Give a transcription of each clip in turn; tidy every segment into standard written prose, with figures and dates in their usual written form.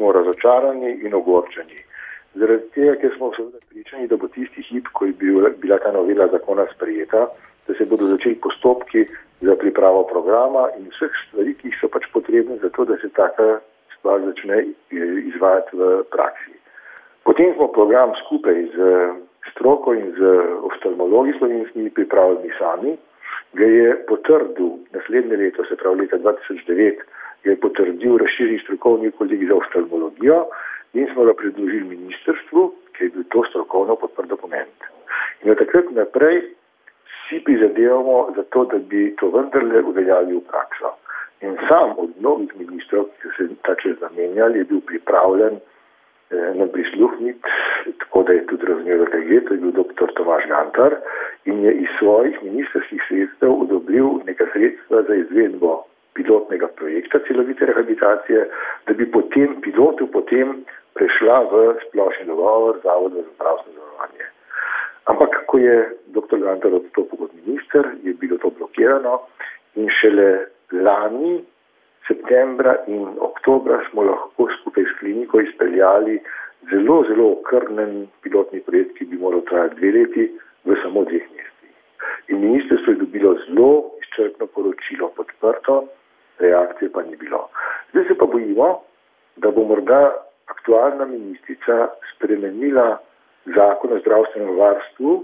smo razočarani in ogorčeni. Zaradi tega, ker smo seveda pričani, da bo tisti hip, ko je bila ta novela zakona sprejeta, da se bodo začeli postopki za pripravo programa in vseh stvari, ki so pač potrebne za to, da se taka stvar začne izvajati v praksi. Potem smo program skupaj z stroko in z oftalmologi slovenskimi pripravljeni sami, ga je potrdil naslednje leto, se pravi leta 2009, ga je potrdil razširjeni strokovni kolegij za oftalmologijo in smo ga predložili ministrstvu, ki je bil to strokovno podprt dokument. In od takrat naprej vsi prizadevamo za to, da bi to vendarle uveljavili v prakso. In sam od mnogih ministrov, ki so se ta čas zamenjali, je bil pripravljen nam prisluhniti, tako da je tudi razumel, da je to je bil dr. Tomaž Gantar in je iz svojih ministrskih sredstev odobril neka sredstva za izvedbo pilotnega projekta celovite rehabilitacije, da bi potem pilotu prešla v splošni dogovor Zavoda za zdravstveno zavarovanje. Ampak, ko je dr. Gantar odstopil kot minister, je bilo to blokirano in šele lani, septembra in oktobra smo lahko skupaj s kliniko izpeljali zelo, zelo okrnen pilotni projekt, ki bi moral trajati 2 leti v samo 2 mesecih. In ministrstvo je dobilo zelo izčrpno poročilo podprto, reakcije pa ni bilo. Zdaj se pa bojimo, da bo morda aktualna ministrica spremenila zakon o zdravstvenem varstvu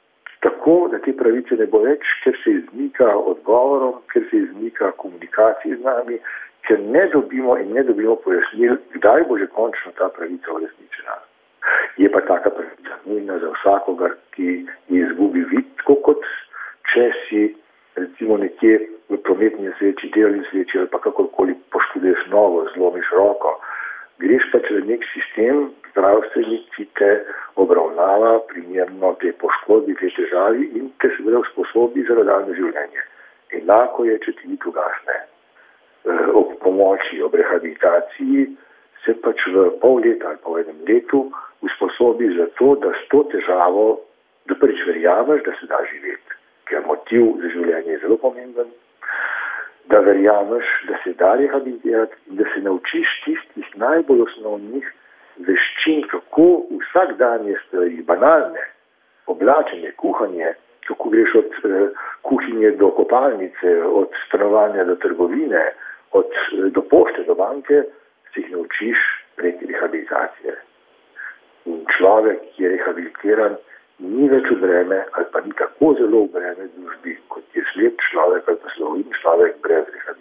tako, da te pravice ne bo več, ker se izmika odgovorom, ker se izmika komunikaciji z nami, ker ne dobimo pojasnil, kdaj bo že končno ta pravica uresničena. Je pa taka pravica nujna za vsakogar, ki izgubi vid, tako kot če si recimo nekje v prometni nesreči, delovni nesreči ali pa kakorkoli poškoduješ nogo, zlomiš roko. Greš pač v nek sistem zdravstveni, ki te obravnava primerno te poškodbi, te težavi in te seveda usposobi za nadaljnje življenje. Enako je, če ti vid ugasne. Ob pomoči, ob rehabilitaciji se pač v pol leta ali pa v 1 letu usposobi za to, da s to težavo, da prvič verjameš, da se da živeti, ker motiv za življenje je zelo pomemben, da verjameš, da se da rehabilitirati in da se naučiš tistih najbolj osnovnih veščin, kako vsakdanje stvari, banalne, oblačenje, kuhanje, kako greš od kuhinje do kopalnice, od stanovanja do trgovine, do pošte do banke, se jih naučiš prek rehabilitacije. In človek, ki je rehabilitiran, ni več v breme ali pa ni tako zelo v breme družbi, kot je slep človek ali pa sloven človek brez rehabilitacije.